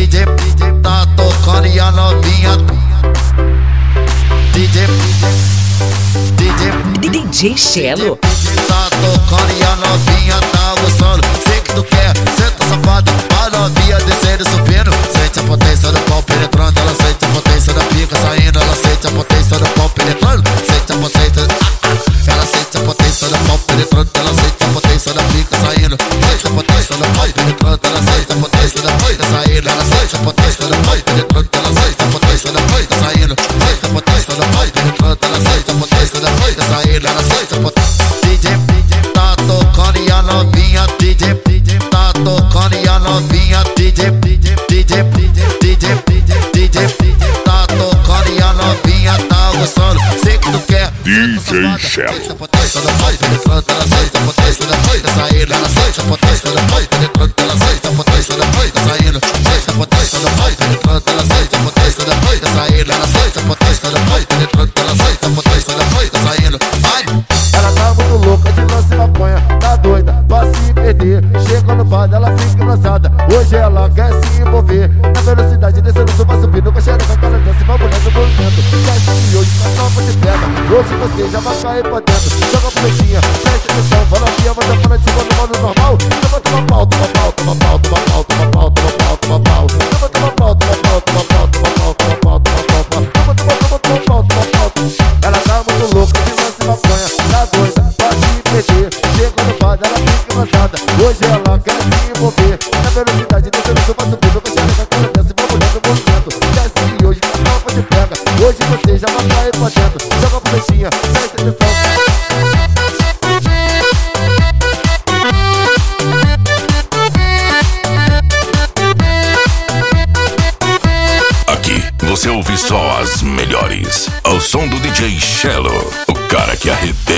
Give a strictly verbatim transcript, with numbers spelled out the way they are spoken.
D J tá tocando e a novinha. D J D J D J Chelo tá tocando e a novinha tá gostando. Sei que tu quer, senta safada, a novinha descendo e subindo. Sente a potência do pau penetrando, ela sente a potência da pica saindo. Ela sente a potência do pau penetrando, sente a potência, ah, ah. Ela sente a potência do pau penetrando, ela sente a potência da pica saindo. Sente a potência do pau penetrando, ela sente a potência da pica saindo. Ela sente a potência do pau penetrando, ela sente a potência da pica saindo. Sente a potência do pau penetrando, ela sente a potência da pica saindo. Ela sente a potência. D J tá tocando e a novinha. D J tá tocando e a novinha. D J D J D J D J tá tocando e a novinha tá gostando. Sei que tu quer D J Chelo. Sente a potência da pica penetrando, ela sente a potência da pica saindo. Ela sente a potência da pica penetrando, ela sente a potência da pica saindo. Sente a potência da pica penetrando, ela sente a potência da pica saindo. Ela sente a potência da pica penetrando, ela sente a potência da pica saindo. Vai! Ela tá muito louca de lance maconha, tá doida pra se perder. Chega no bar, ela fica engraçada. Hoje ela quer se envolver. Na velocidade descendo, só vai subindo. Com a xereca, aquela dança, vai mulher no movimento. Desce e hoje a tropa te pega. Hoje você já vai cair pra dentro. Joga a pretinha, preste atenção. Fala aqui, a você fala de cima no modo normal. Toma, toma pau, toma pau, toma pau, toma pau, toma pau, toma pau, toma pau. Toma, toma pau, toma pau, toma pau, toma pau, toma pau, toma pau, toma pau, toma, toma, toma, toma pau, toma pau. Ela tá muito louca de lance maconha, tá doida pra se perder. Chega no bar, ela fica engraçada. Hoje ela quer se envolver. Na velocidade descendo, só vai subindo. Com a xereca, aquela dança, vai mulher no movimento. Desce e hoje a tropa te pega. Hoje você já vai cair pra dentro. Joga a pretinha, presta atenção. Você ouve só as melhores. Ao som do D J Chelo, o cara que arrebenta.